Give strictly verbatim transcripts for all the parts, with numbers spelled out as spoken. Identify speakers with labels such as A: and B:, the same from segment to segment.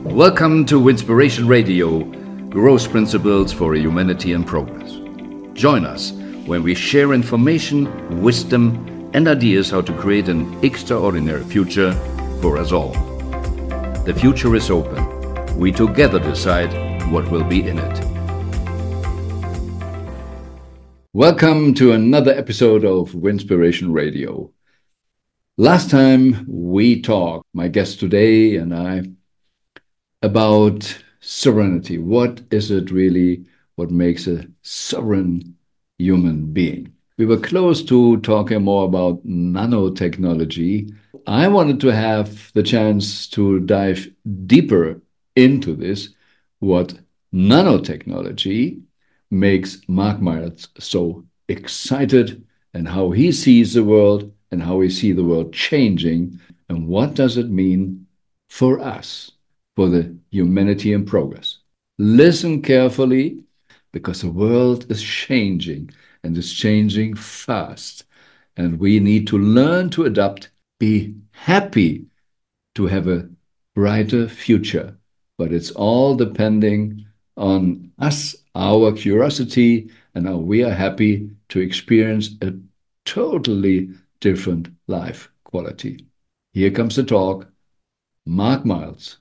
A: Welcome to Winspiration Radio, Growth Principles for Humanity and Progress. Join us when we share information, wisdom, and ideas how to create an extraordinary future for us all. The future is open. We together decide what will be in it. Welcome to another episode of Winspiration Radio. Last time we talked, my guest today and I, about sovereignty. What is it really? What makes a sovereign human being? We were close to talking more about nanotechnology. I wanted to have the chance to dive deeper into this, what nanotechnology makes Mark Miles so excited, and how he sees the world and how we see the world changing, and what does it mean for us, for the humanity and progress. Listen carefully, because the world is changing, and is changing fast, and we need to learn to adapt, be happy to have a brighter future. But it's all depending on us, our curiosity, and how we are happy to experience a totally different life quality. Here comes the talk. Mark Miles.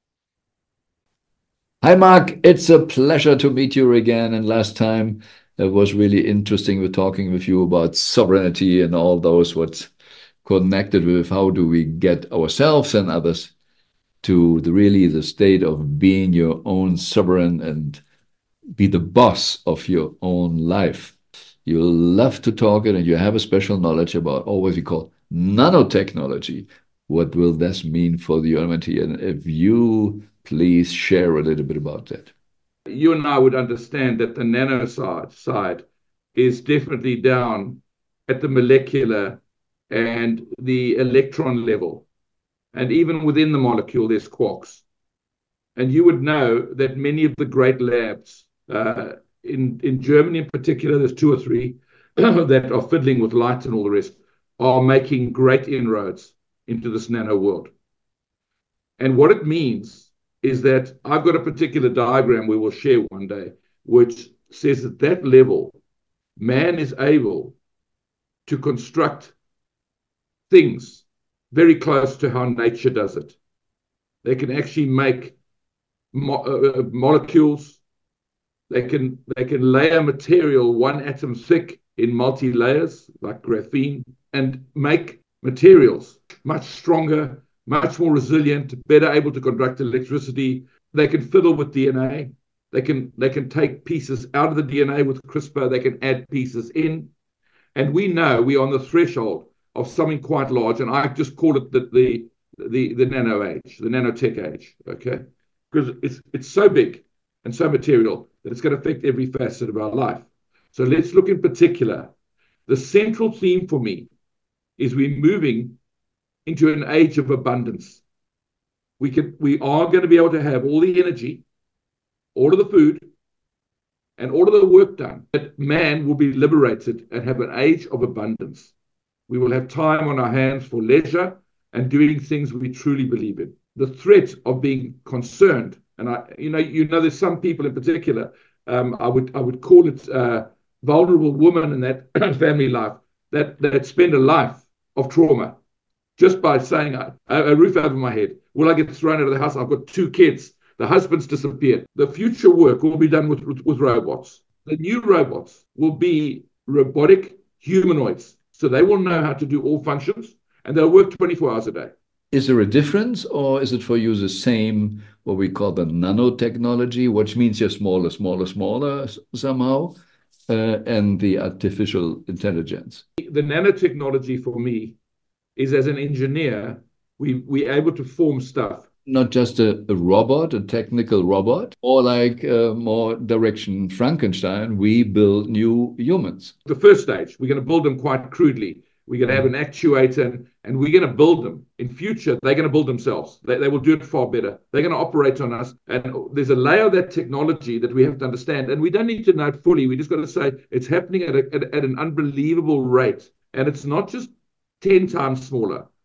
A: Hi, Mark. It's a pleasure to meet you again. And last time it was really interesting with talking with you about sovereignty and all those what's connected with how do we get ourselves and others to the really the state of being your own sovereign and be the boss of your own life. You love to talk it, and you have a special knowledge about all what we call nanotechnology. What will this mean for the humanity? And if you please share a little bit about that.
B: You and I would understand that the nano side, side is definitely down at the molecular and the electron level. And even within the molecule, there's quarks. And you would know that many of the great labs, uh, in, in Germany in particular, there's two or three that are fiddling with light and all the rest, are making great inroads into this nano world. And what it means is that I've got a particular diagram we will share one day, which says at that level, man is able to construct things very close to how nature does it. They can actually make mo- uh, molecules. They can, they can layer material one atom thick in multi-layers, like graphene, and make materials much stronger, much more resilient, better able to conduct electricity. They can fiddle with D N A. They can, they can take pieces out of the D N A with CRISPR. They can add pieces in. And we know we are on the threshold of something quite large. And I just call it the, the, the, the nano age, the nanotech age, okay? Because it's, it's so big and so material that it's going to affect every facet of our life. So let's look in particular. The central theme for me is we're moving into an age of abundance. We can, we are going to be able to have all the energy, all of the food, and all of the work done. That man will be liberated and have an age of abundance. We will have time on our hands for leisure and doing things we truly believe in. The threat of being concerned, and I, you know, you know, there's some people in particular. Um, I would, I would call it uh, vulnerable women in that family life that that spend a life of trauma. Just by saying a, a roof over my head, will I get thrown out of the house? I've got two kids. The husband's disappeared. The future work will be done with, with, with robots. The new robots will be robotic humanoids. So they will know how to do all functions, and they'll work twenty-four hours a day.
A: Is there a difference, or is it for you the same, what we call the nanotechnology, which means you're smaller, smaller, smaller somehow, uh, and the artificial intelligence?
B: The nanotechnology for me is, as an engineer, we we able to form stuff.
A: Not just a, a robot, a technical robot, or like uh, more direction Frankenstein, we build new humans.
B: The first stage, we're going to build them quite crudely. We're going to have an actuator, and, and we're going to build them. In future, they're going to build themselves. They, they will do it far better. They're going to operate on us. And there's a layer of that technology that we have to understand. And we don't need to know it fully. We just got to say it's happening at, a, at, at an unbelievable rate. And it's not just ten times smaller.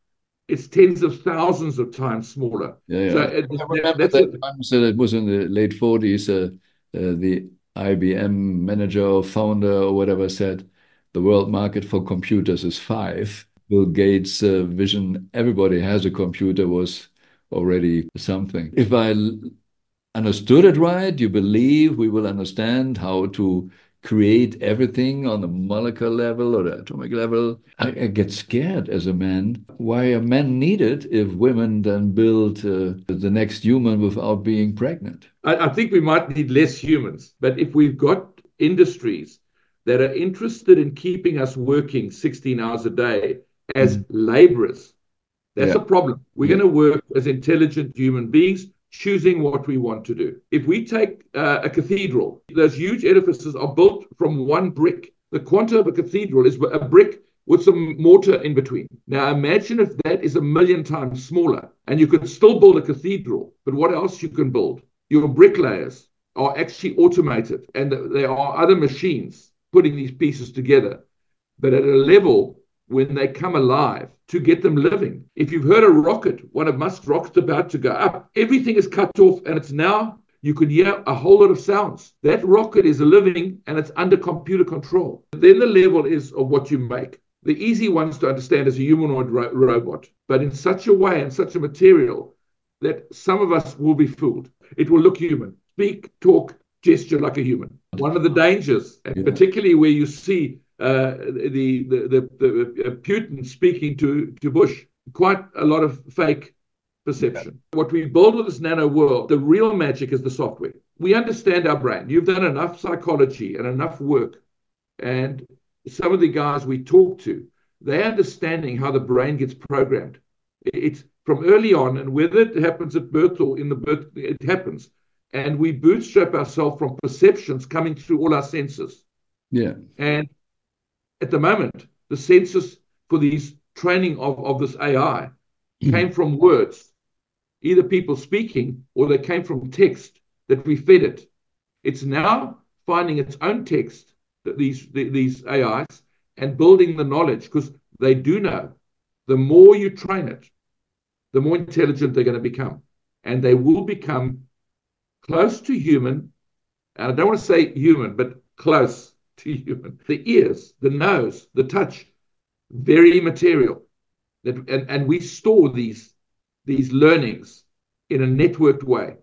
B: it's tens of thousands of times smaller.
A: Yeah, yeah.
B: So
A: I
B: it, that,
A: remember
B: that's
A: that
B: what,
A: time, so it was in the late forties, uh, uh, the I B M manager or founder or whatever said the world market for computers is five. Bill Gates' uh, vision, everybody has a computer, was already something. If I l- understood it right, you believe we will understand how to create everything on the molecular level or the atomic level. I, I get scared as a man. Why are men needed if women then build uh, the next human without being pregnant?
B: I, I think we might need less humans, but if we've got industries that are interested in keeping us working sixteen hours a day as
A: Mhm.
B: laborers, that's
A: Yeah,
B: a problem. We're
A: yeah.
B: going to work as intelligent human beings, choosing what we want to do. If we take uh, a cathedral, those huge edifices are built from one brick. The quanta of a cathedral is a brick with some mortar in between. Now imagine if that is a million times smaller and you could still build a cathedral, but what else you can build? Your bricklayers are actually automated, and there are other machines putting these pieces together. But at a level when they come alive, to get them living. If you've heard a rocket, one of Musk's rockets about to go up, everything is cut off and it's now, you could hear a whole lot of sounds. That rocket is living and it's under computer control. Then the level is of what you make. The easy ones to understand is a humanoid ro- robot, but in such a way and such a material that some of us will be fooled. It will look human, speak, talk, gesture like a human. One of the dangers, and
A: Yeah.
B: particularly where you see uh, the, the, the, the uh, Putin speaking to, to Bush, quite a lot of fake perception. Yeah. What we build with this nano world, the real magic is the software. We understand our brain. You've done enough psychology and enough work. And some of the guys we talk to, they're understanding how the brain gets programmed. It's from early on, and whether it happens at birth or in the birth, it happens. And we bootstrap ourselves from perceptions coming through all our senses.
A: Yeah.
B: And at the moment, the census for these training of, of this A I came from words, either people speaking or they came from text that we fed it. It's now finding its own text, that these, the, these A Is, and building the knowledge, because they do know the more you train it, the more intelligent they're going to become. And they will become close to human. And I don't want to say human, but close to human. The ears, the nose, the touch, very material. That, and, and we store these, these learnings in a networked way.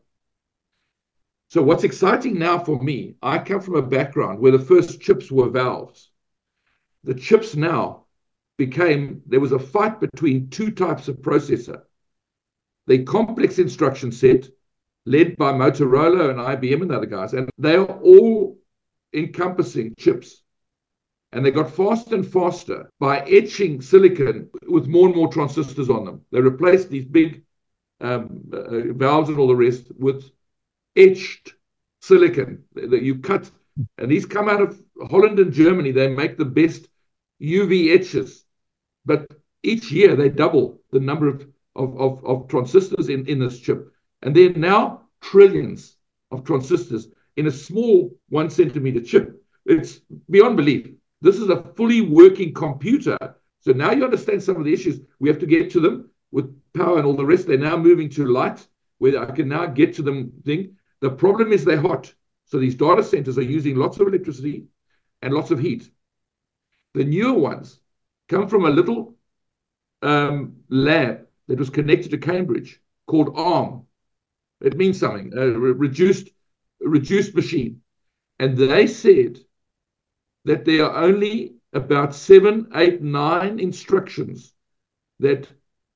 B: So what's exciting now for me, I come from a background where the first chips were valves. The chips now became, there was a fight between two types of processor. The complex instruction set, led by Motorola and I B M and other guys, and they are all encompassing chips. And they got faster and faster by etching silicon with more and more transistors on them. They replaced these big um, uh, valves and all the rest with etched silicon that you cut. And these come out of Holland and Germany. They make the best U V etchers. But each year they double the number of, of, of, of transistors in, in this chip. And there are now trillions of transistors in a small one centimeter chip. It's beyond belief. This is a fully working computer. So now you understand some of the issues. We have to get to them with power and all the rest. They're now moving to light, where I can now get to them thing. The problem is they're hot. So these data centers are using lots of electricity and lots of heat. The newer ones come from a little um, lab that was connected to Cambridge called ARM. It means something, a reduced, reduced machine. And they said that there are only about seven, eight, nine instructions that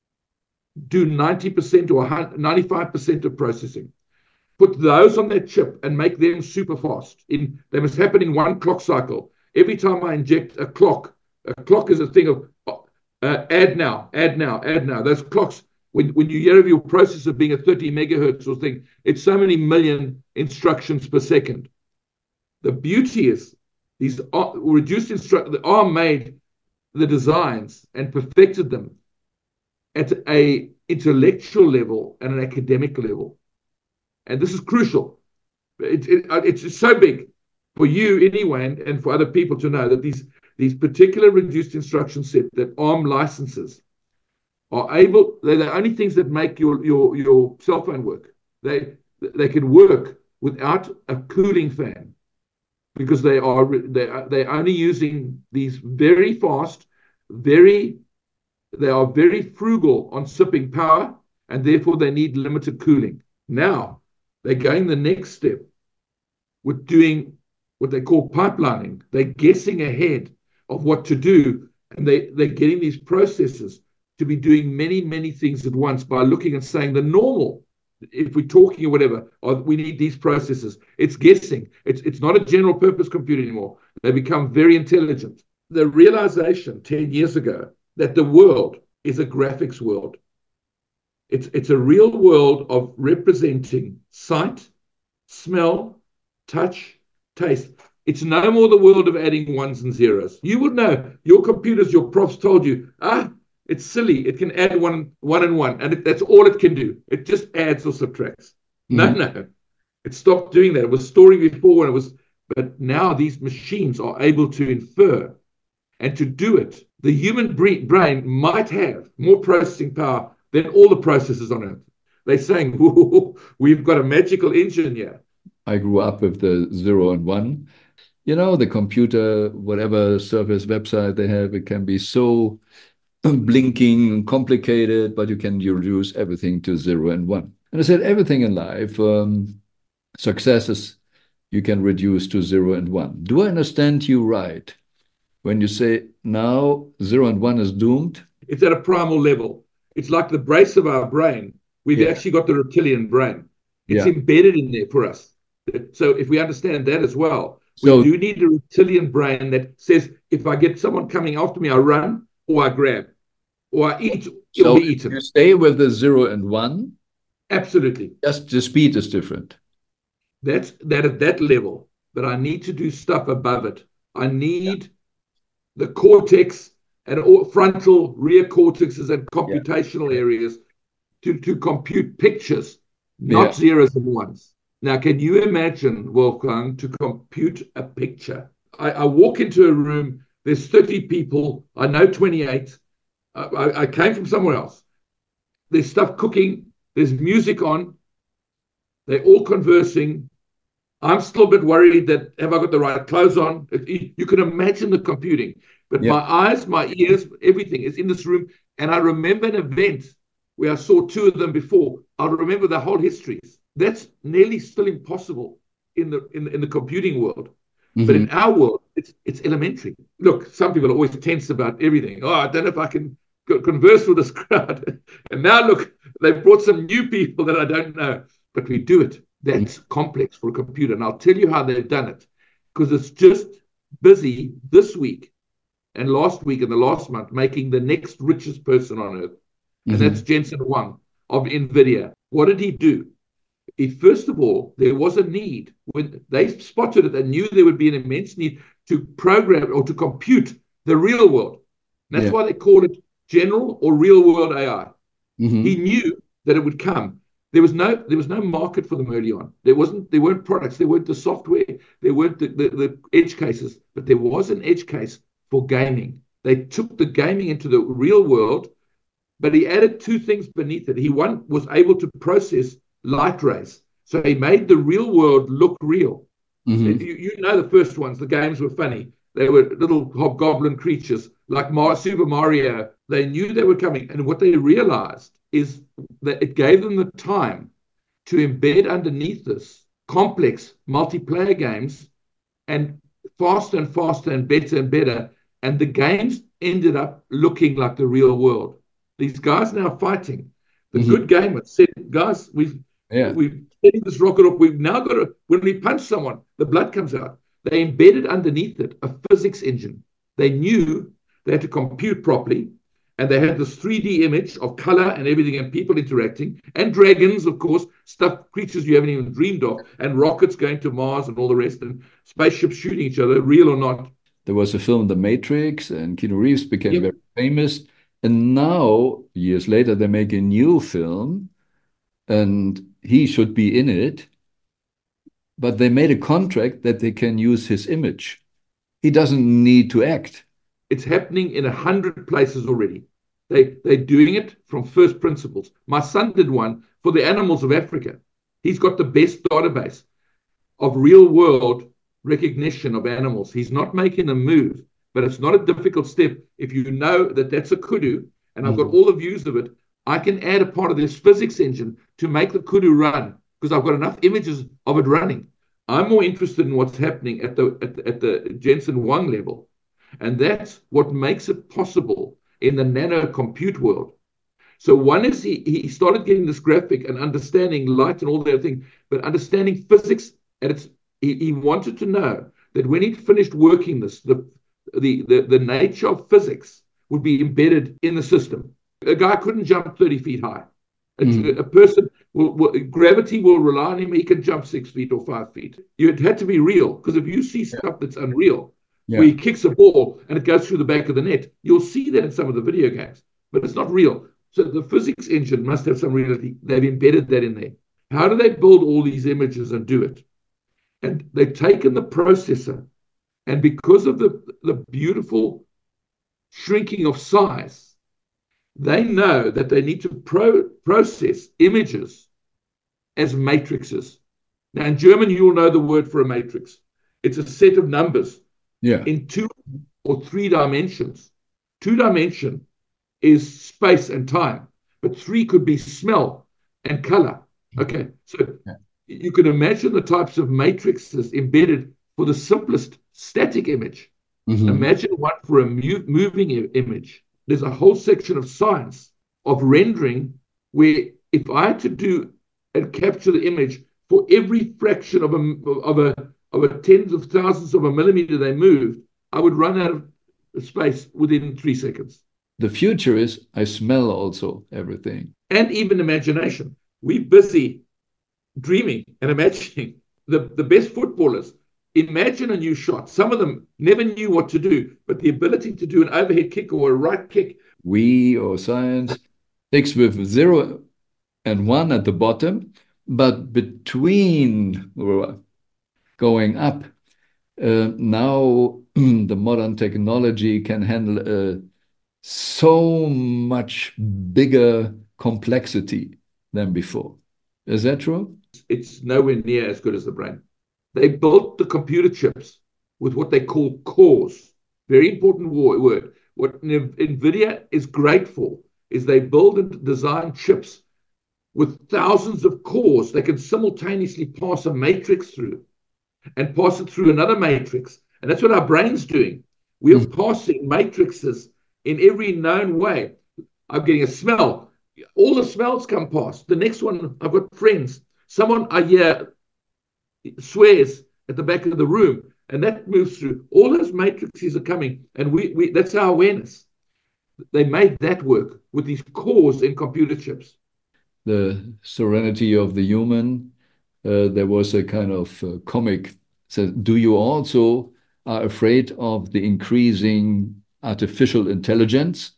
B: do ninety percent or ninety-five percent of processing. Put those on that chip and make them super fast. In, they must happen in one clock cycle. Every time I inject a clock, a clock is a thing of uh, add now, add now, add now. Those clocks, when, when you hear of your processor being a thirty megahertz or thing, it's so many million instructions per second. The beauty is these are reduced instructions are made the designs and perfected them at a intellectual level and an academic level. And this is crucial. It, it, it's so big for you anyway, and, and for other people to know that these, these particular reduced instruction set that ARM licenses are able, they're the only things that make your, your, your cell phone work. They, they can work without a cooling fan because they are they are, they're only using these very fast, very they are very frugal on sipping power, and therefore they need limited cooling. Now they're going the next step with doing what they call pipelining. They're guessing ahead of what to do, and they, they're getting these processes to be doing many, many things at once by looking and saying the normal, if we're talking or whatever, or we need these processes. It's guessing. It's, it's not a general purpose computer anymore. They become very intelligent. The realization ten years ago that the world is a graphics world. It's, it's a real world of representing sight, smell, touch, taste. It's no more the world of adding ones and zeros. You would know. Your computers, your profs told you, ah, it's silly. It can add one, one and one, and it, that's all it can do. It just adds or subtracts. Mm-hmm. No, no. It stopped doing that. It was storing before, and it was, but now these machines are able to infer, and to do it, the human brain might have more processing power than all the processors on Earth. They're saying, we've got a magical engine here.
A: I grew up with the zero and one. You know, the computer, whatever service website they have, it can be so blinking, complicated, but you can reduce everything to zero and one. And I said, everything in life, um, successes, you can reduce to zero and one. Do I understand you right when you say now zero and one is doomed?
B: It's at a primal level. It's like the brace of our brain. We've yeah. actually got the reptilian brain. It's yeah. embedded in there for us. So if we understand that as well, so, we do need a reptilian brain that says, if I get someone coming after me, I run or I grab or I eat, it'll
A: so
B: be eaten.
A: You stay with the zero and one?
B: Absolutely.
A: Just the speed is different.
B: That's that at that level, but I need to do stuff above it. I need yeah. the cortex and all frontal, rear cortexes and computational yeah. areas to, to compute pictures, not yeah. zeros and ones. Now, can you imagine, Wolfgang, to compute a picture? I, I walk into a room, there's thirty people, I know twenty-eight, I, I, I came from somewhere else. There's stuff cooking, there's music on, they're all conversing. I'm still a bit worried that, have I got the right clothes on? It, you can imagine the computing. But yeah. my eyes, my ears, everything is in this room. And I remember an event where I saw two of them before. I'll remember the whole histories. That's nearly still impossible in the in, in the computing world. Mm-hmm. But in our world, it's it's elementary. Look, some people are always tense about everything. Oh, I don't know if I can converse with this crowd. And now, look, they've brought some new people that I don't know. But we do it. That's mm-hmm. complex for a computer. And I'll tell you how they've done it. Because it's just busy this week and last week and the last month making the next richest person on Earth. Mm-hmm. And that's Jensen Huang of NVIDIA. What did he do? If, first of all, there was a need, when they spotted it and knew there would be an immense need to program or to compute the real world. And that's yeah. why they call it general or real world A I. Mm-hmm. He knew that it would come. There was no there was no market for them early on. There wasn't there weren't products, there weren't the software, there weren't the, the, the edge cases, but there was an edge case for gaming. They took the gaming into the real world, but he added two things beneath it. He one was able to process light rays. So he made the real world look real. Mm-hmm. You, you know the first ones, the games were funny. They were little hobgoblin creatures like Mar- Super Mario. They knew they were coming. And what they realized is that it gave them the time to embed underneath this complex multiplayer games and faster and faster and better and better. And the games ended up looking like the real world. These guys now fighting. The mm-hmm. good gamers said, guys, we've Yeah. We've setting this rocket up. We've now got to, when we punch someone, the blood comes out. They embedded underneath it a physics engine. They knew they had to compute properly, and they had this three D image of color and everything, and people interacting, and dragons, of course, stuff, creatures you haven't even dreamed of, and rockets going to Mars and all the rest, and spaceships shooting each other, real or not.
A: There was a film, The Matrix, and Keanu Reeves became yep. very famous. And now, years later, they make a new film, and he should be in it, but they made a contract that they can use his image. He doesn't need to act.
B: It's happening in a hundred places already. They, they're doing it from first principles. My son did one for the animals of Africa. He's got the best database of real world recognition of animals. He's not making a move, but it's not a difficult step. If you know that that's a kudu, and I've got all the views of it, I can add a part of this physics engine to make the kudu run because I've got enough images of it running. I'm more interested in what's happening at the at, the, at the Jensen Huang level. And that's what makes it possible in the nano compute world. So one is he, he started getting this graphic and understanding light and all the other things, but understanding physics at its, he, he wanted to know that when he'd finished working this, the, the, the, the nature of physics would be embedded in the system. A guy couldn't jump thirty feet high. Mm. A person, will, will, gravity will rely on him. He can jump six feet or five feet. It had to be real, because if you see stuff that's unreal, yeah. where he kicks a ball and it goes through the back of the net, you'll see that in some of the video games, but it's not real. So the physics engine must have some reality. They've embedded that in there. How do they build all these images and do it? And they've taken the processor, and because of the, the beautiful shrinking of size, they know that they need to pro process images as matrices. Now, in German, you'll know the word for a matrix. It's a set of numbers yeah. in two or three dimensions. Two dimension is space and time, but three could be smell and color. Okay, so yeah. you can imagine the types of matrices embedded for the simplest static image. Mm-hmm. Imagine one for a moving image. There's a whole section of science of rendering where if I had to do and capture the image for every fraction of a of a of a tens of thousands of a millimeter they moved, I would run out of space within three seconds.
A: The future is I smell also everything.
B: And even imagination. We're busy dreaming and imagining. The, the best footballers imagine a new shot. Some of them never knew what to do, but the ability to do an overhead kick or a right kick.
A: We, or science, takes with zero and one at the bottom, but between going up, uh, now the modern technology can handle a so much bigger complexity than before. Is that true?
B: It's nowhere near as good as the brain. They built the computer chips with what they call cores. Very important word. What NVIDIA is great for is they build and design chips with thousands of cores. They can simultaneously pass a matrix through and pass it through another matrix. And that's what our brain's doing. We are mm-hmm. passing matrices in every known way. I'm getting a smell. All the smells come past. The next one, I've got friends. Someone I hear swears at the back of the room, and that moves through. All those matrices are coming, and we, we that's our awareness. They made that work with these cores in computer chips.
A: The Serenity of the Human, uh, there was a kind of uh, comic said, do you also are afraid of the increasing artificial intelligence?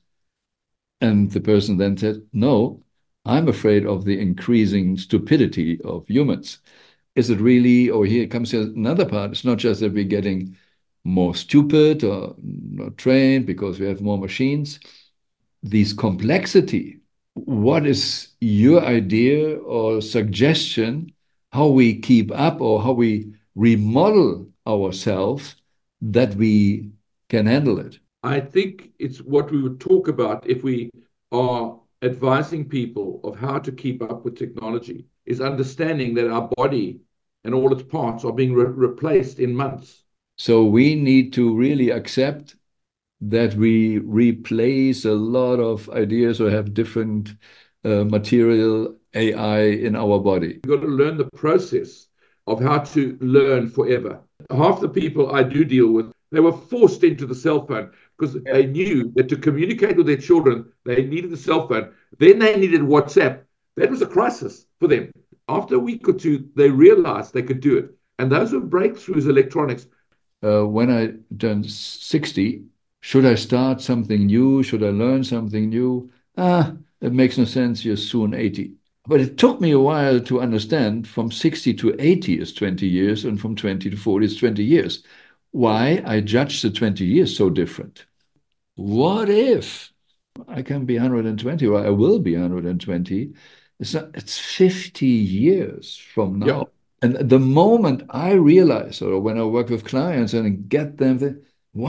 A: And the person then said, no, I'm afraid of the increasing stupidity of humans. Is it really, or here comes another part, it's not just that we're getting more stupid or not trained because we have more machines. This complexity, what is your idea or suggestion how we keep up or how we remodel ourselves that we can handle it?
B: I think it's what we would talk about if we are advising people of how to keep up with technology, is understanding that our body and all its parts are being re replaced in months.
A: So we need to really accept that we replace a lot of ideas or have different uh, material A I in our body.
B: You've got to learn the process of how to learn forever. Half the people I do deal with, they were forced into the cell phone because yeah. they knew that to communicate with their children, they needed the cell phone. Then they needed WhatsApp. That was a crisis for them. After a week or two, they realized they could do it. And those were breakthroughs, electronics.
A: Uh, when I turned sixty, should I start something new? Should I learn something new? Ah, it makes no sense. You're soon eighty. But it took me a while to understand from sixty to eighty is twenty years, and from twenty to forty is twenty years. Why I judge the twenty years so different. What if I can be one hundred twenty, or I will be one hundred twenty. It's not, it's fifty years from
B: Yeah.
A: now. And the moment I realize, or when I work with clients and get them, the,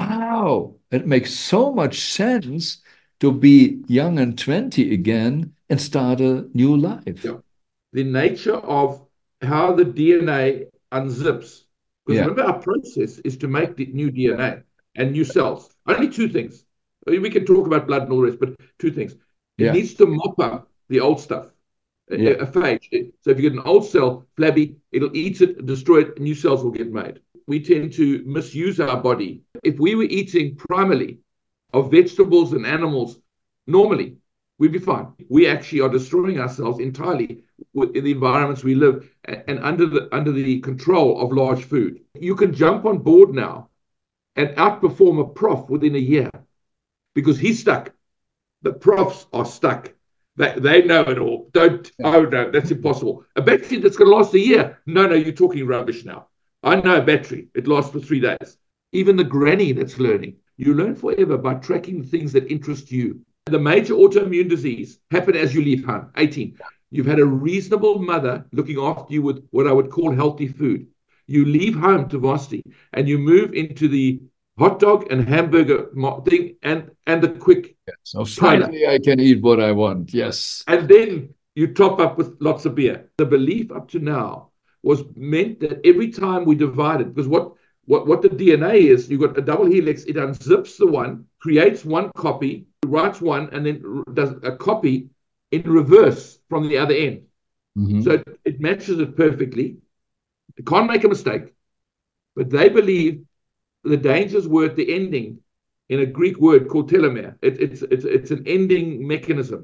A: wow, it makes so much sense to be young and twenty again and start a new life.
B: Yeah. The nature of how the D N A unzips. Because
A: Yeah,
B: remember, our process is to make the new D N A and new cells. Only two things. We can talk about blood and all the rest, but two things. It
A: yeah,
B: needs to mop up the old stuff, a,
A: yeah.
B: a phage. So if you get an old cell, flabby, it'll eat it, destroy it, and new cells will get made. We tend to misuse our body. If we were eating primarily of vegetables and animals normally, we'd be fine. We actually are destroying ourselves entirely in the environments we live and under the under the control of large food. You can jump on board now and outperform a prof within a year because he's stuck. The profs are stuck. They, they know it all. Don't, oh no, that's impossible. A battery that's going to last a year. No, no, you're talking rubbish now. I know a battery. It lasts for three days. Even the granny that's learning. You learn forever by tracking the things that interest you. The major autoimmune disease happened as you leave home, eighteen. You've had a reasonable mother looking after you with what I would call healthy food. You leave home to varsity and you move into the hot dog and hamburger thing and, and the quick.
A: So finally, I can eat what I want. Yes.
B: And then you top up with lots of beer. The belief up to now was meant that every time we divided, because what, what, what the D N A is, you've got a double helix, it unzips the one, creates one copy, writes one, and then does a copy in reverse from the other end. Mm-hmm. So it, it matches it perfectly. It can't make a mistake. But they believe the dangers were at the ending in a Greek word called telomere. It, it's, it's, it's an ending mechanism.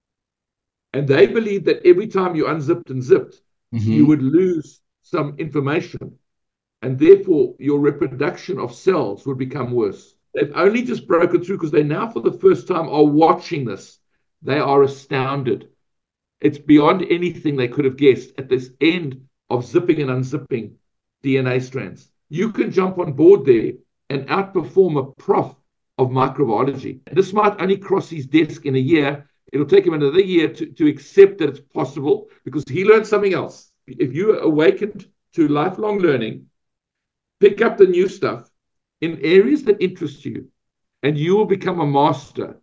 B: And they believe that every time you unzipped and zipped, mm-hmm. you would lose some information. And therefore, your reproduction of cells would become worse. They've only just broken through because they now, for the first time, are watching this. They are astounded. It's beyond anything they could have guessed at this end of zipping and unzipping D N A strands. You can jump on board there and outperform a prof of microbiology. This might only cross his desk in a year. It'll take him another year to, to accept that it's possible because he learned something else. If you are awakened to lifelong learning, pick up the new stuff in areas that interest you, and you will become a master,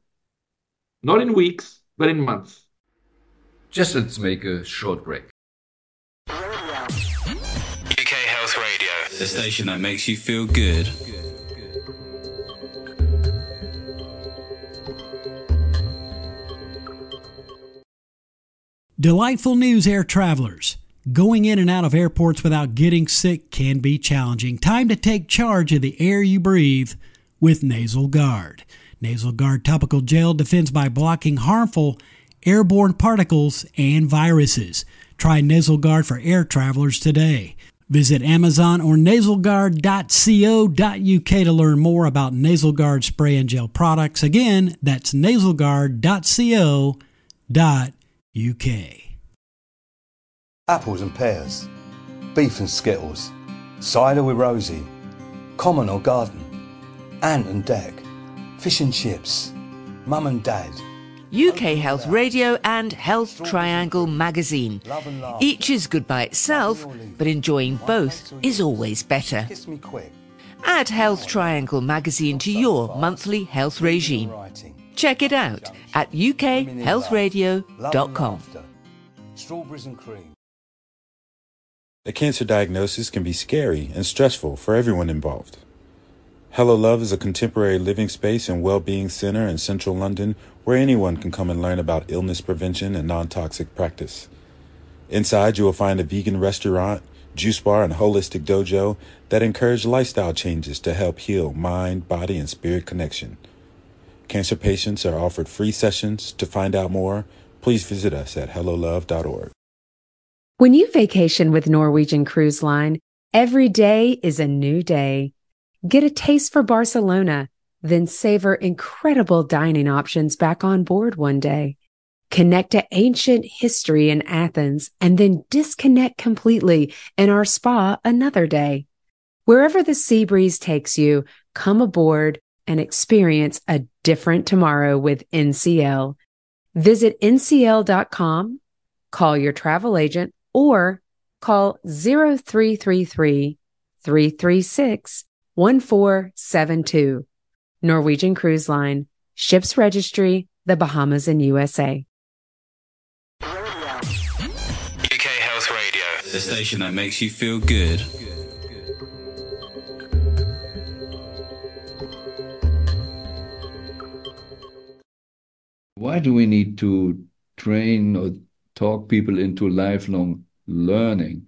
B: not in weeks, but in months.
A: Just let's make a short break.
C: U K Health Radio, the station that makes you feel good.
D: Delightful news, air travelers. Going in and out of airports without getting sick can be challenging. Time to take charge of the air you breathe with Nasal Guard. Nasal Guard topical gel defends by blocking harmful airborne particles and viruses. Try Nasal Guard for air travelers today. Visit Amazon or nasal guard dot co dot U K to learn more about Nasal Guard spray and gel products. Again, that's nasal guard dot co dot U K.
E: Apples and pears, beef and skittles, cider with Rosie, common or garden, ant and deck, fish and chips, mum and dad.
F: U K Health Radio and Health Triangle magazine. Each is good by itself, but enjoying both is always better. Add Health Triangle magazine to your monthly health regime. Check it out at U K health radio dot com.
E: Strawberries and cream.
G: A cancer diagnosis can be scary and stressful for everyone involved. Hello Love is a contemporary living space and well-being center in central London where anyone can come and learn about illness prevention and non-toxic practice. Inside, you will find a vegan restaurant, juice bar, and holistic dojo that encourage lifestyle changes to help heal mind, body, and spirit connection. Cancer patients are offered free sessions. To find out more, please visit us at hello love dot org.
H: When you vacation with Norwegian Cruise Line, every day is a new day. Get a taste for Barcelona, then savor incredible dining options back on board one day. Connect to ancient history in Athens and then disconnect completely in our spa another day. Wherever the sea breeze takes you, come aboard and experience a different tomorrow with N C L. Visit N C L dot com, call your travel agent, or call zero three three three, three three six, one four seven two. Norwegian Cruise Line, Ships Registry, the Bahamas and U S A.
C: U K Health Radio, the station that makes you feel good.
A: Why do we need to train or talk people into lifelong learning?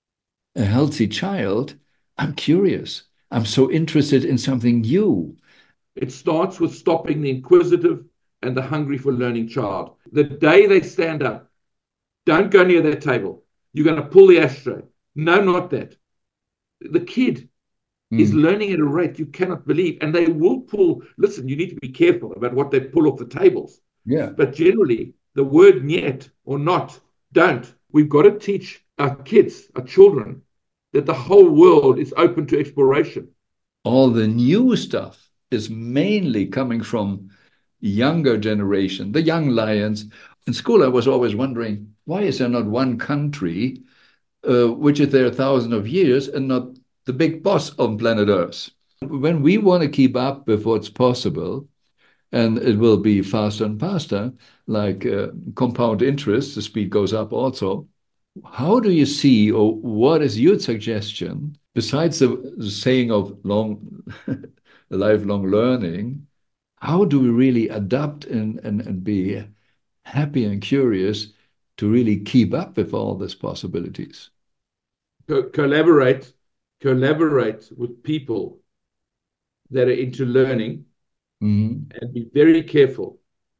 A: A healthy child, I'm curious. I'm so interested in something new.
B: It starts with stopping the inquisitive and the hungry for learning child. The day they stand up, don't go near that table. You're going to pull the ashtray. No, not that. The kid mm. is learning at a rate you cannot believe. And they will pull, listen, you need to be careful about what they pull off the tables.
A: Yeah.
B: But generally, the word niet or not, don't. We've got to teach our kids, our children, that the whole world is open to exploration.
A: All the new stuff is mainly coming from younger generation, the young lions. In school, I was always wondering, why is there not one country uh, which is there a thousand of years and not the big boss on planet Earth? When we want to keep up with what's possible, and it will be faster and faster, like uh, compound interest, the speed goes up also. How do you see, or what is your suggestion, besides the, the saying of long, lifelong learning, how do we really adapt and, and, and be happy and curious to really keep up with all these possibilities?
B: Co- collaborate, collaborate with people that are into learning. Mm-hmm. And be very careful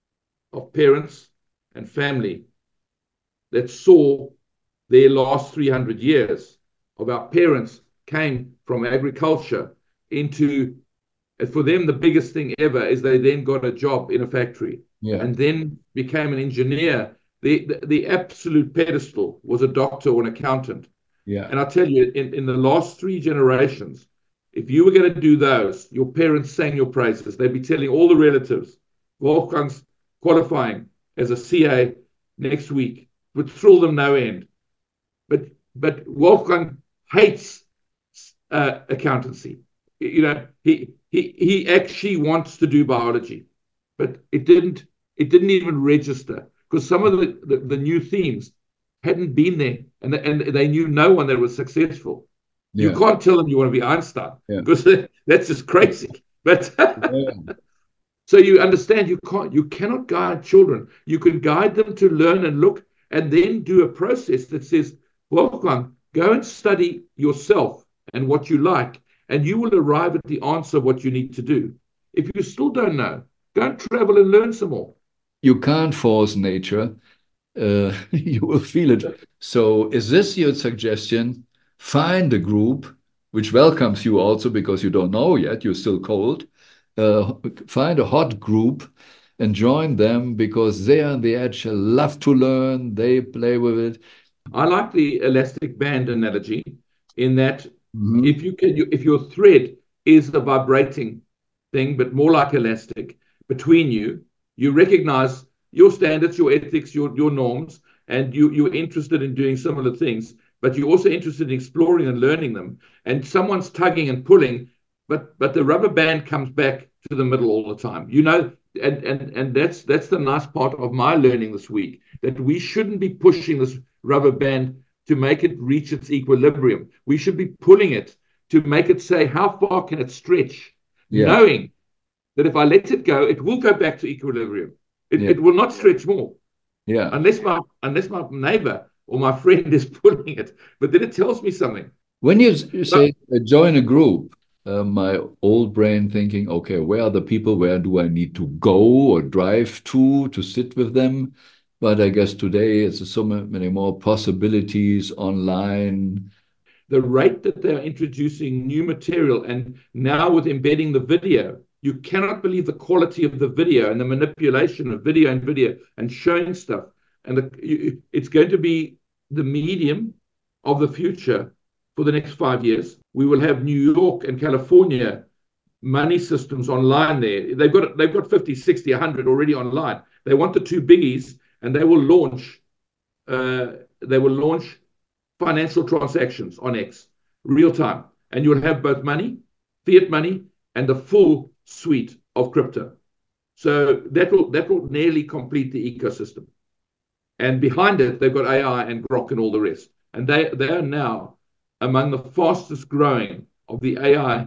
B: of parents and family that saw their last three hundred years of our parents came from agriculture into, for them, the biggest thing ever is they then got a job in a factory yeah. and then became an engineer. The, the, the absolute pedestal was a doctor or an accountant.
A: Yeah.
B: And I tell you, in, in the last three generations, if you were going to do those, your parents sang your praises. They'd be telling all the relatives, Wolfgang's qualifying as a C A next week, would thrill them no end. But but Wolfgang hates uh, accountancy. You know, he he he actually wants to do biology, but it didn't it didn't even register because some of the, the, the new themes hadn't been there, and the, and they knew no one that was successful. Yeah. You can't tell them you want to be Einstein because yeah. that's just crazy. But yeah. So you understand you can't, you cannot guide children. You can guide them to learn and look, and then do a process that says, Wolfgang, go and study yourself and what you like, and you will arrive at the answer of what you need to do. If you still don't know, go and travel and learn some more.
A: You can't force nature. Uh, you will feel it. So is this your suggestion? Find a group which welcomes you also because you don't know yet, you're still cold. Uh, find a hot group and join them because they are on the edge, love to learn, they play with it.
B: I like the elastic band analogy in that mm-hmm. if you can, if your thread is the vibrating thing, but more like elastic between you, you recognize your standards, your ethics, your, your norms, and you, you're interested in doing similar things. But you're also interested in exploring and learning them. And someone's tugging and pulling, but but the rubber band comes back to the middle all the time. You know, and and and that's that's the nice part of my learning this week, that we shouldn't be pushing this rubber band to make it reach its equilibrium. We should be pulling it to make it say, how far can it stretch? Yeah. Knowing that if I let it go, it will go back to equilibrium. It, yeah. it will not stretch more.
A: Yeah.
B: Unless my unless my neighbor or my friend is pulling it, but then it tells me something.
A: When you say uh, join a group, uh, my old brain thinking, okay, where are the people? Where do I need to go or drive to to sit with them? But I guess today it's so many more possibilities online.
B: The rate that they're introducing new material, and now with embedding the video, you cannot believe the quality of the video and the manipulation of video and video and showing stuff. And the, it's going to be the medium of the future for the next five years. We will have New York and California money systems online there. They've got they've got fifty, sixty, one hundred already online. They want the two biggies, and they will launch uh, they will launch financial transactions on X real time, and you'll have both money, fiat money, and the full suite of crypto. So that will that will nearly complete the ecosystem. And behind it, they've got A I and Grok and all the rest. And they they are now among the fastest growing of the A I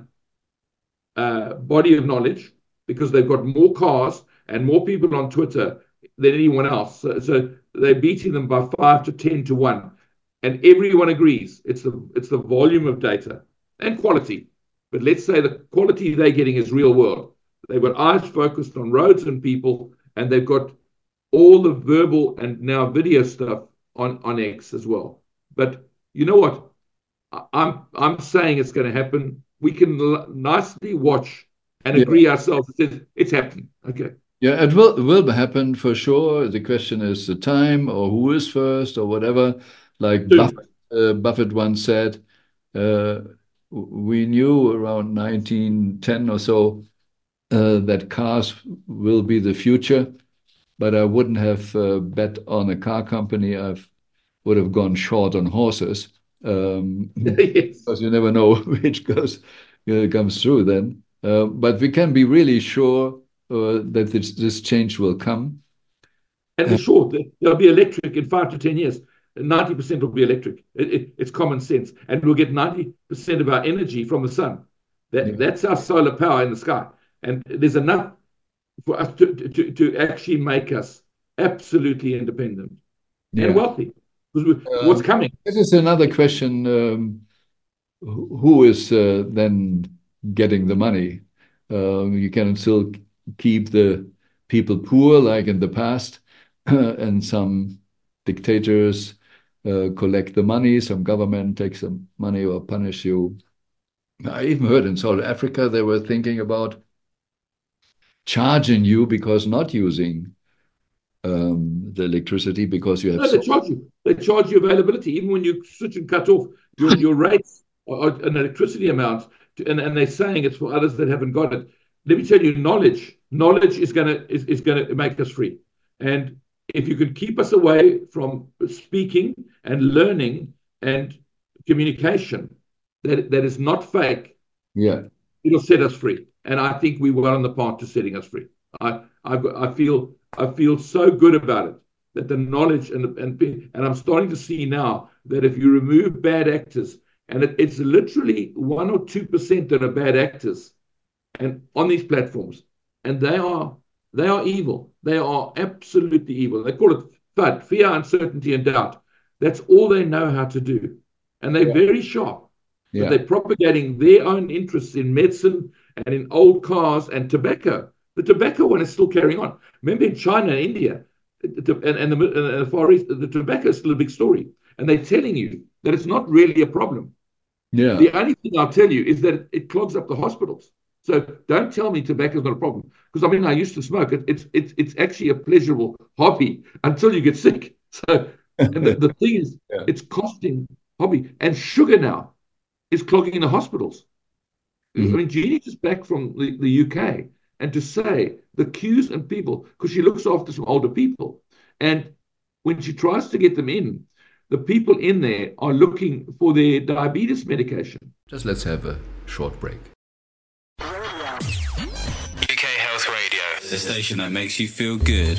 B: uh, body of knowledge, because they've got more cars and more people on Twitter than anyone else. So, so they're beating them by five to ten to one. And everyone agrees it's the it's the volume of data and quality. But let's say the quality they're getting is real world. They've got eyes focused on roads and people, and they've got all the verbal and now video stuff on, on X as well. But you know what? I'm I'm saying it's going to happen. We can l- nicely watch and
A: Yeah.
B: agree ourselves. It's, it's happening. Okay.
A: Yeah, it will will happen for sure. The question is the time, or who is first, or whatever. Like
B: Soon.
A: Buffett, uh, Buffett once said, uh, we knew around nineteen ten or so uh, that cars will be the future, but I wouldn't have uh, bet on a car company. I would have gone short on horses, um,
B: Yes.
A: because you never know which goes uh, comes through then. Uh, but we can be really sure uh, that this, this change will come.
B: And for sure, they- they'll be electric in five to ten years. ninety percent will be electric. It, it, it's common sense. And we'll get ninety percent of our energy from the sun. That,
A: Yeah.
B: That's our solar power in the sky. And there's enough for us to, to, to actually make us absolutely independent
A: Yeah.
B: and wealthy. Because we, what's coming?
A: This is another question. Um, who who is uh, then getting the money? Um, you can still keep the people poor like in the past, and some dictators uh, collect the money, some government takes the money or punish you. I even heard in South Africa they were thinking about charging you because not using um, the electricity because you have
B: No, they
A: so
B: charge you. They charge you availability. Even when you switch and cut off, your, your rates are an electricity amount, to, and, and they're saying it's for others that haven't got it. Let me tell you, knowledge, knowledge is gonna is, is gonna make us free. And if you can keep us away from speaking and learning and communication that, that is not fake,
A: yeah.
B: it'll set us free. And I think we're well on the path to setting us free. I I, I feel I feel so good about it, that the knowledge and and and I'm starting to see now that if you remove bad actors, and it, it's literally one or two percent that are bad actors, and on these platforms, and they are they are evil. They are absolutely evil. They call it FUD, fear, uncertainty, and doubt. That's all they know how to do, and they're
A: Yeah.
B: very sharp. But
A: Yeah.
B: they're propagating their own interests in medicine and in old cars and tobacco. The tobacco one is still carrying on. Remember in China and India and, and, the, and the Far East, the tobacco is still a big story. And they're telling you that it's not really a problem.
A: Yeah.
B: The only thing I'll tell you is that it clogs up the hospitals. So don't tell me tobacco is not a problem. Because I mean, I used to smoke. It, it's it's it's actually a pleasurable hobby until you get sick. So and the, the thing is,
A: Yeah.
B: it's costing hobby. And sugar now is clogging the hospitals.
A: Mhm.
B: I mean, Jeannie's just back from the, the U K, and to say the queues and people, because she looks after some older people, and when she tries to get them in, the people in there are looking for their diabetes medication.
A: Just let's have a short break.
C: U K Health Radio, the station that makes you feel good.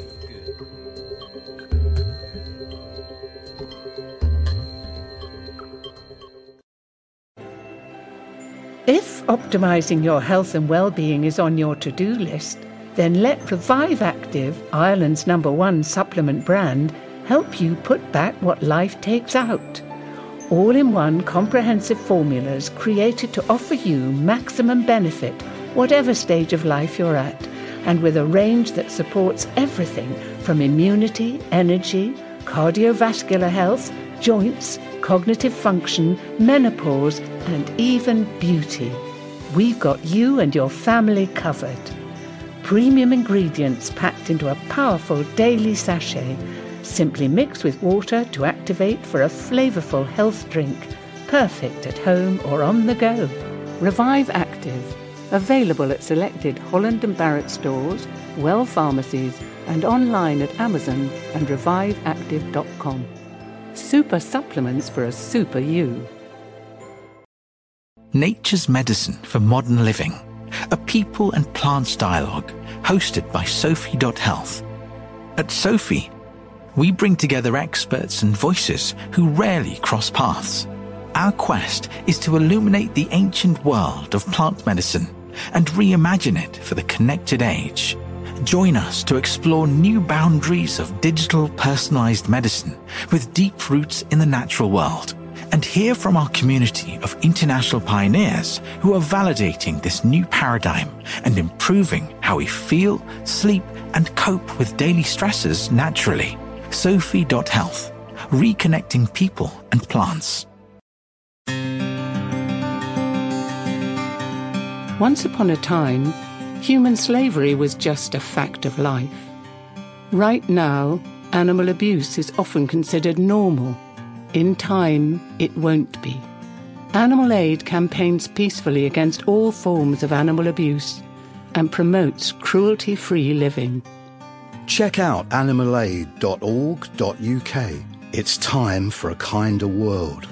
I: If optimising your health and well-being is on your to-do list, then let Revive Active, Ireland's number one supplement brand, help you put back what life takes out. All-in-one comprehensive formulas created to offer you maximum benefit, whatever stage of life you're at, and with a range that supports everything from immunity, energy, cardiovascular health, joints, cognitive function, menopause, and even beauty. We've got you and your family covered. Premium ingredients packed into a powerful daily sachet. Simply mix with water to activate for a flavourful health drink. Perfect at home or on the go. Revive Active. Available at selected Holland and Barrett stores, Well pharmacies, and online at Amazon and revive active dot com. Super supplements for a super you.
J: Nature's Medicine for Modern Living, a people and plants dialogue hosted by Sophie Health. At Sophie, we bring together experts and voices who rarely cross paths. Our quest is to illuminate the ancient world of plant medicine and reimagine it for the connected age. Join us to explore new boundaries of digital personalized medicine with deep roots in the natural world, and hear from our community of international pioneers who are validating this new paradigm and improving how we feel, sleep, and cope with daily stresses naturally. Sophie Health, reconnecting people and plants.
I: Once upon a time, human slavery was just a fact of life. Right now, animal abuse is often considered normal. In time, it won't be. Animal Aid campaigns peacefully against all forms of animal abuse and promotes cruelty-free living.
E: Check out animal aid dot org dot U K. It's time for a kinder world.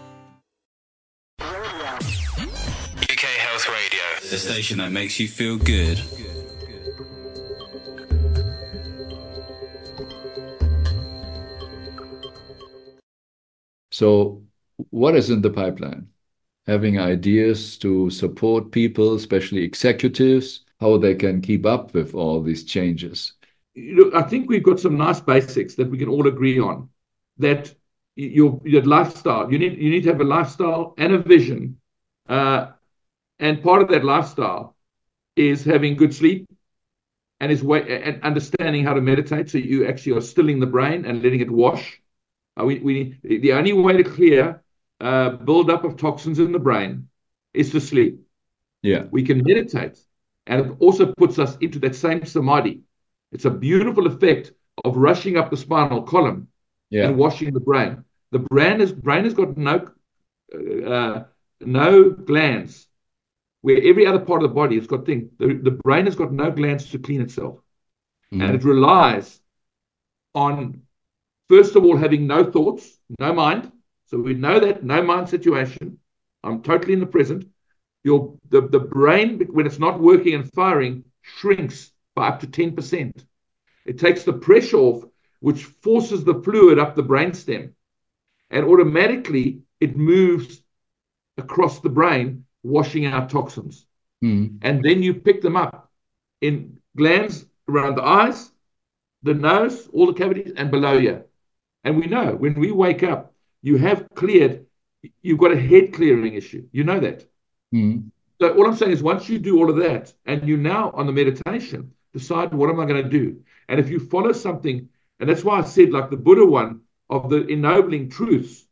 C: U K Health Radio, the station that makes you feel good.
A: So, what is in the pipeline? Having ideas to support people, especially executives, how they can keep up with all these changes.
B: Look, I think we've got some nice basics that we can all agree on. That your your lifestyle, you need you need to have a lifestyle and a vision, uh, and part of that lifestyle is having good sleep, and is way, and understanding how to meditate, so you actually are stilling the brain and letting it wash. Uh, we we the only way to clear uh, build-up of toxins in the brain is to sleep.
A: Yeah,
B: we can meditate, and it also puts us into that same samadhi. It's a beautiful effect of rushing up the spinal column yeah. and washing the brain. The brain is brain has got no uh, no glands, where every other part of the body has got things. The, the brain has got no glands to clean itself, mm-hmm. and it relies on, first of all, having no thoughts, no mind. So we know that no mind situation. I'm totally in the present. Your the the brain, when it's not working and firing, shrinks by up to ten percent. It takes the pressure off, which forces the fluid up the brainstem, and automatically it moves across the brain, washing out toxins. Mm. And then you pick them up in glands around the eyes, the nose, all the cavities, and below you. And we know when we wake up, you have cleared, you've got a head clearing issue. You know that. Mm. So all I'm saying is, once you do all of that, and you now on the meditation, decide, what am I going to do? And if you follow something, and that's why I said, like the Buddha one of the ennobling truths,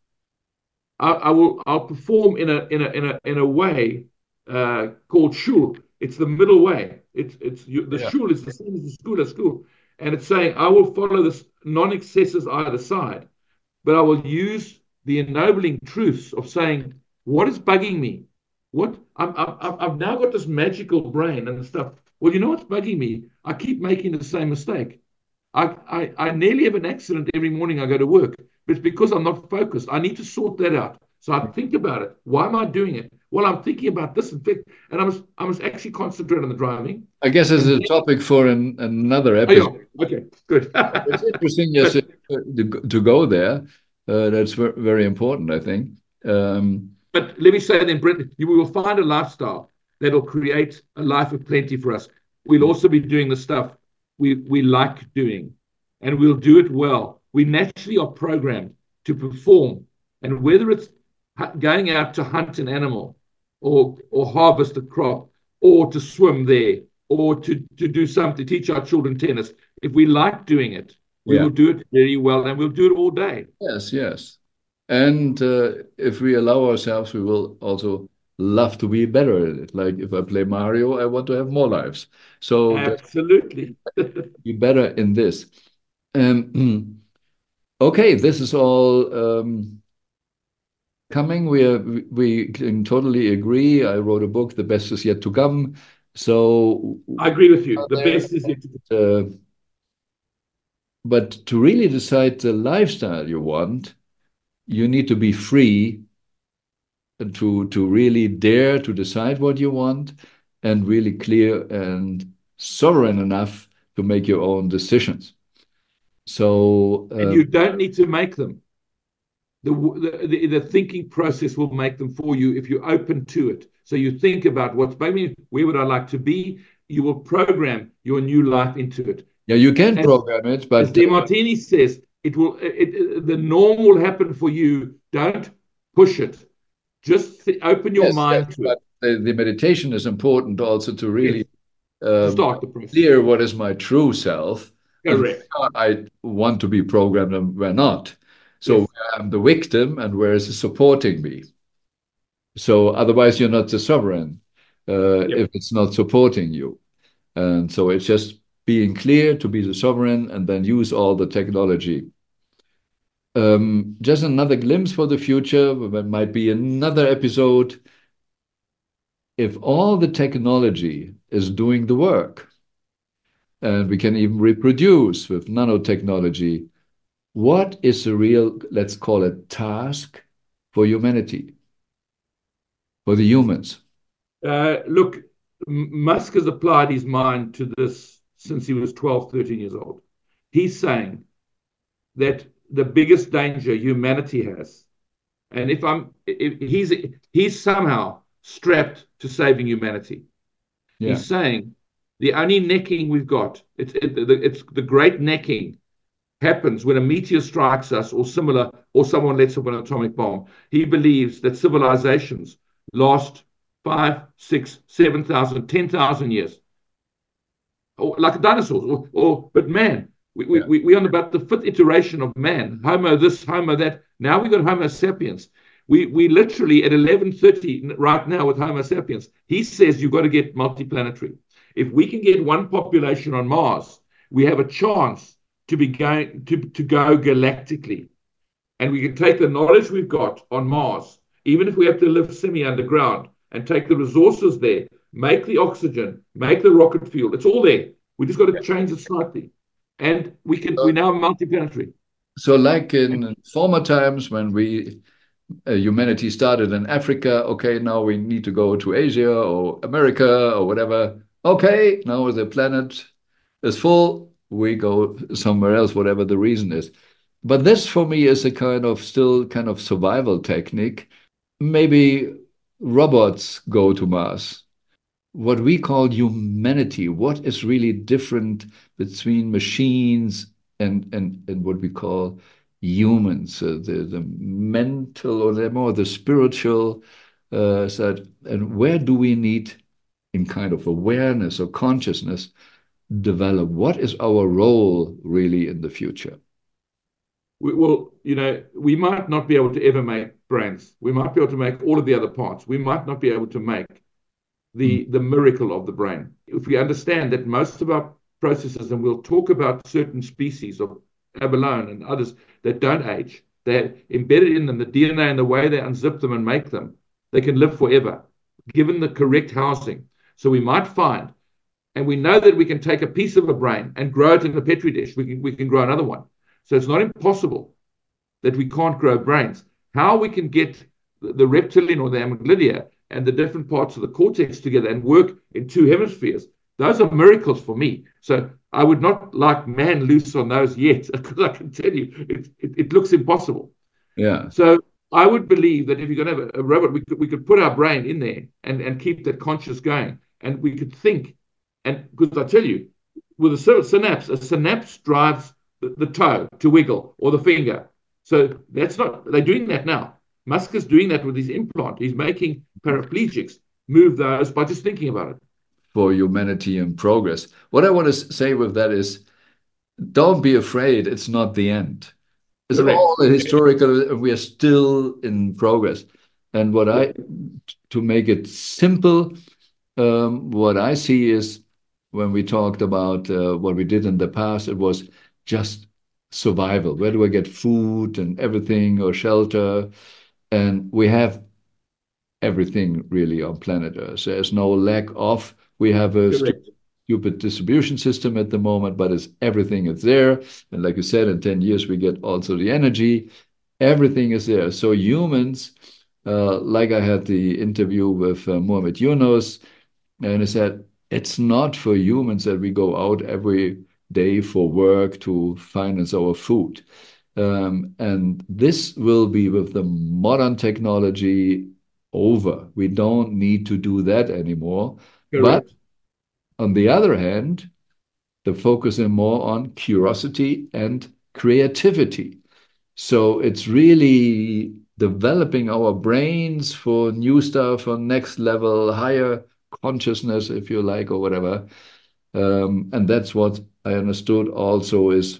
B: I, I will I'll perform in a in a in a in a way uh, called shul. It's the middle way. It's it's you, the yeah. shul is the same as the school, a school, and it's saying I will follow this non-excesses either side, but I will use the ennobling truths of saying, what is bugging me? What I'm, I'm, I've now got this magical brain and stuff. Well, you know what's bugging me? I keep making the same mistake. I, I, I nearly have an accident every morning I go to work, but it's because I'm not focused. I need to sort that out. So I think about it. Why am I doing it? Well, I'm thinking about this and that, and I must I must actually concentrate on the driving.
A: I guess it's a topic for an, another episode.
B: Oh, yeah. Okay, good.
A: It's interesting, yes, to, to go there. Uh, that's very important, I think. Um,
B: But let me say then, Brent, you will find a lifestyle that will create a life of plenty for us. We'll also be doing the stuff we, we like doing, and we'll do it well. We naturally are programmed to perform, and whether it's going out to hunt an animal or, or harvest a crop or to swim there or to, to do something, teach our children tennis, if we like doing it, we yeah. will do it very well, and we'll do it all day.
A: Yes, yes. And uh, if we allow ourselves, we will also love to be better at it. Like if I play Mario, I want to have more lives. So
B: absolutely
A: be better in this. Um, okay, this is all um, coming. We are, we can totally agree. I wrote a book, The Best Is Yet to Come. So
B: I agree with you. The best is yet to come.
A: Uh, but to really decide the lifestyle you want, you need to be free to to really dare to decide what you want and really clear and sovereign enough to make your own decisions. So
B: uh, and you don't need to make them. The, the the thinking process will make them for you if you're open to it. So you think about what's maybe where would I like to be. You will program your new life into it.
A: Yeah, you can
B: as,
A: program it, but
B: as Demartini says, it will. It, it, the norm will happen for you. Don't push it. Just th- open your
A: yes,
B: mind
A: yes,
B: to
A: but
B: it.
A: The, the meditation is important also to really
B: yes. um, start the process.
A: Clear what is my true self.
B: Correct.
A: I want to be programmed and where not. So
B: yes.
A: I'm the victim and where is it supporting me? So otherwise you're not the sovereign uh, yep. if it's not supporting you. And so it's just being clear to be the sovereign and then use all the technology. Um, just another glimpse for the future. There might be another episode. If all the technology is doing the work, and we can even reproduce with nanotechnology, what is the real, let's call it, task for humanity, for the humans?
B: Uh, look, Musk has applied his mind to this since he was twelve, thirteen years old. He's saying that the biggest danger humanity has, and if I'm, if he's he's somehow strapped to saving humanity. Yeah. He's saying the only necking we've got, it's it, it's the great necking happens when a meteor strikes us or similar, or someone lets off an atomic bomb. He believes that civilizations last five, six, seven thousand, ten thousand years, or like dinosaurs, or, or but man, we, yeah. we, we're on about the fifth iteration of man, Homo this, Homo that. Now we've got Homo sapiens. We we literally at eleven thirty right now with Homo sapiens. He says you've got to get multiplanetary. If we can get one population on Mars, we have a chance to be going to, to go galactically. And we can take the knowledge we've got on Mars, even if we have to live semi-underground, and take the resources there, make the oxygen, make the rocket fuel. It's all there. We just got to change it slightly. And we can we're now multiplanetary.
A: So like in former times when we uh, humanity started in Africa, okay, now we need to go to Asia or America or whatever. Okay, now the planet is full, we go somewhere else, whatever the reason is. But this for me is a kind of still kind of survival technique. Maybe robots go to Mars. What we call humanity, what is really different between machines and, and, and what we call humans, uh, the, the mental or the more the spiritual uh, side, and where do we need in kind of awareness or consciousness develop? What is our role really in the future?
B: We, well, you know, we might not be able to ever make brains. We might be able to make all of the other parts. We might not be able to make the, mm. the miracle of the brain. If we understand that most of our processes, and we'll talk about certain species of abalone and others that don't age, they're embedded in them, the D N A and the way they unzip them and make them, they can live forever, given the correct housing. So we might find, and we know that we can take a piece of a brain and grow it in a petri dish. We can, we can grow another one. So it's not impossible that we can't grow brains. How we can get the reptilian or the amygdala and the different parts of the cortex together and work in two hemispheres, those are miracles for me. So I would not like man loose on those yet, because I can tell you it, it, it looks impossible.
A: Yeah.
B: So I would believe that if you're going to have a, a robot, we could, we could put our brain in there and, and keep that conscious going. And we could think. And because I tell you, with a synapse, a synapse drives the, the toe to wiggle or the finger. So that's not, they're doing that now. Musk is doing that with his implant. He's making paraplegics move those by just thinking about it.
A: For humanity and progress. What I want to say with that is, don't be afraid. It's not the end. It's Correct. all a historical, we are still in progress. And what I, to make it simple, um, what I see is when we talked about uh, what we did in the past, it was just survival. Where do I get food and everything or shelter? And we have everything really on planet Earth. There's no lack of. We have a stu stupid distribution system at the moment, but it's everything is there. And like you said, in ten years, we get also the energy. Everything is there. So humans, uh, like I had the interview with uh, Mohamed Yunus, and he said, it's not for humans that we go out every day for work to finance our food. Um, and this will be with the modern technology over. We don't need to do that anymore.
B: Correct.
A: But on the other hand, the focus is more on curiosity and creativity. So it's really developing our brains for new stuff on next level, higher consciousness, if you like, or whatever. Um, and that's what I understood also is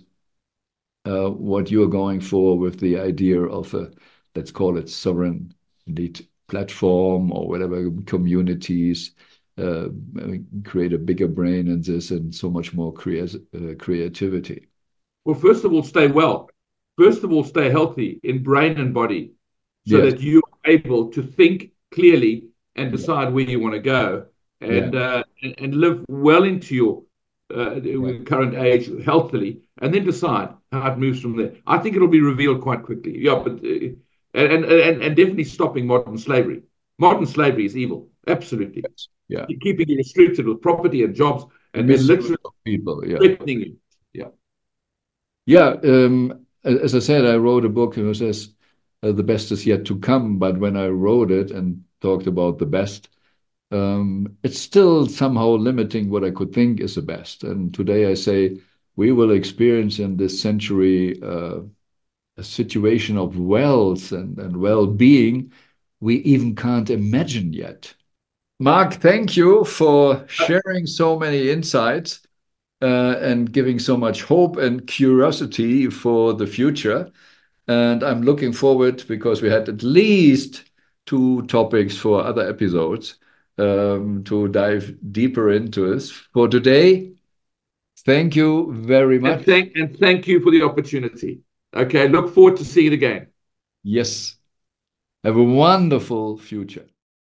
A: uh, what you're going for with the idea of a, let's call it sovereign elite platform or whatever, communities, uh, create a bigger brain in this and so much more crea uh, creativity.
B: Well, first of all, stay well. First of all, stay healthy in brain and body so
A: Yes.
B: that you're able to think clearly and decide where you want to go and,
A: Yeah.
B: uh, and, and live well into your uh,
A: Yeah.
B: current age healthily, and then decide how it moves from there. I think it'll be revealed quite quickly. Yeah, but uh, and, and, and definitely stopping modern slavery. Modern slavery is evil. Absolutely.
A: Yes. Yeah.
B: Keeping you restricted with property and jobs and then
A: Misuse
B: literally
A: of people. Yeah.
B: threatening you. Yeah.
A: Yeah. Um, as I said, I wrote a book and it says uh, the best is yet to come. But when I wrote it and talked about the best, um, it's still somehow limiting what I could think is the best. And today I say we will experience in this century uh, a situation of wealth and, and well-being we even can't imagine yet. Mark, thank you for sharing so many insights uh, and giving so much hope and curiosity for the future. And I'm looking forward because we had at least two topics for other episodes um, to dive deeper into this. For today, thank you very much.
B: And thank, and thank you for the opportunity. Okay, look forward to seeing it again.
A: Yes. Have a wonderful future.